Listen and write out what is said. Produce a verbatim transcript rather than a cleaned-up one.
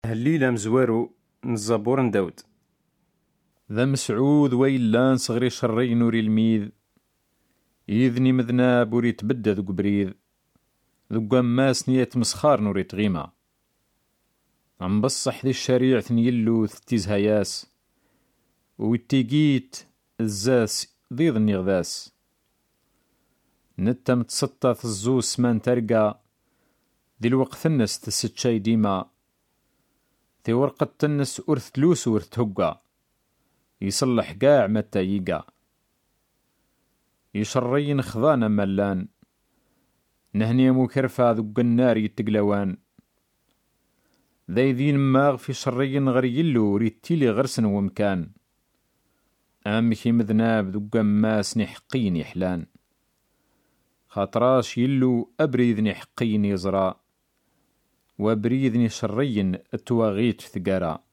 هالليلة مزوارو نزابور داود. ذا مسعود ويلان صغري شري نوري الميذ يذني مذناب وري تبدى ذو قبريذ ذو قماس نية مسخار نوري تغيمة عم بصح ذي الشريع ثنيلو ثتيز هياس ويتيقيت الزاس ضيض النغذاس نتا متسطة الزوز سمان ترقى ذي الوقت النس تست شاي ديما ذي ورقة تنس أرث تلوس ورث تهقى يصلح قاع متى يقع يشرين خضانا ملان نهني مكرفة ذق النار يتقلوان ذي ذين ماغ في شرين غريلو ريتيلي غرسن ومكان أمكي مذناب ذق ماس نحقين يحلان خاطراش يلو أبريذني حقين يزرا وابريذني شرين التواغيت ثقارا